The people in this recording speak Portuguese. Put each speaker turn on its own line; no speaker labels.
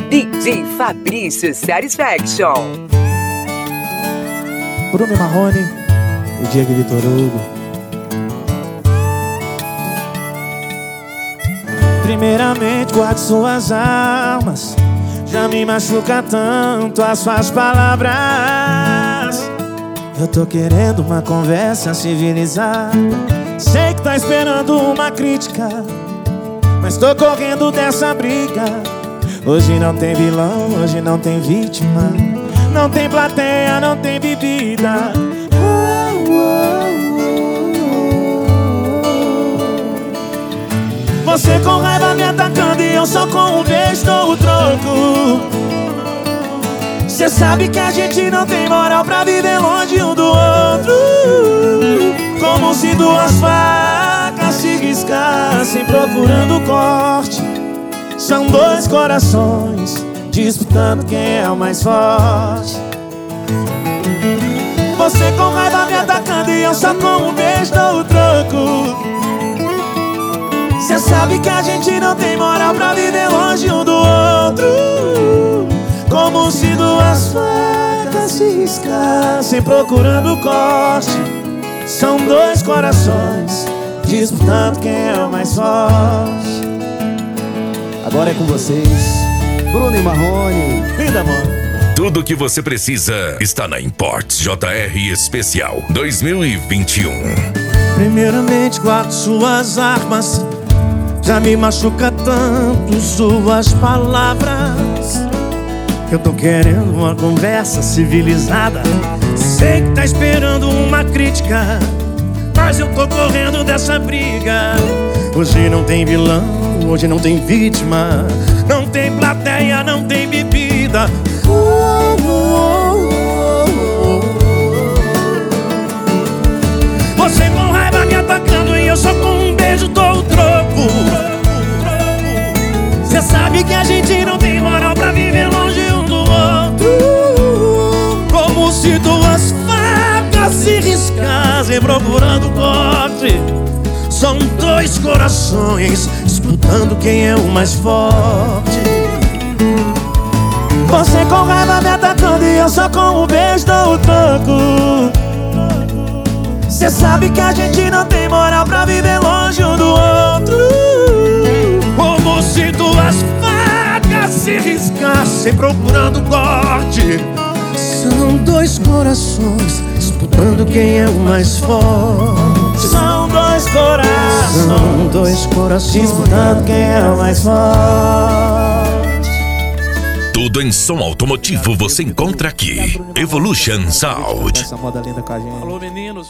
DJ Fabrício Satisfaction.
Bruno Marrone e Diego Vitor Hugo. Primeiramente, guarde suas armas. Já me machuca tanto as suas palavras. Eu tô querendo uma conversa civilizada. Sei que tá esperando uma crítica, mas tô correndo dessa briga. Hoje não tem vilão, hoje não tem vítima. Não tem plateia, não tem bebida. Você com raiva me atacando e eu só com um beijo dou o troco. Cê sabe que a gente não tem moral pra viver longe um do outro. Como se duas facas se riscassem procurando corte. São dois corações disputando quem é o mais forte. Você com raiva me atacando e eu só com um beijo dou o troco. Cê sabe que a gente não tem moral pra viver longe um do outro. Como se duas facas se riscassem procurando corte. São dois corações disputando quem é o mais forte. Agora é com vocês, Bruno e Marrone. Linda, mano.
Tudo que você precisa está na Imports JR Especial 2021.
Primeiramente, guarde suas armas. Já me machuca tanto suas palavras. Eu tô querendo uma conversa civilizada. Sei que tá esperando uma crítica, mas eu tô correndo dessa briga. Hoje não tem vilão, hoje não tem vítima. Não tem plateia, não tem bebida. Você com raiva me atacando e eu só com um beijo dou o troco. Cê sabe que a gente não tem moral pra viver longe um do outro. Como se duas facas se riscassem procurando corte. São dois corações disputando quem é o mais forte. Você com raiva me atacando e eu só com um beijo dou o troco. Cê sabe que a gente não tem moral pra viver longe um do outro. Como se duas facas se riscassem procurando corte. São dois corações disputando quem é o mais forte. São dois corações, são dois corações disputando quem é o mais forte.
Tudo em som automotivo você encontra aqui. Evolution Sound.
Essa moda linda com a gente.
Alô, meninos.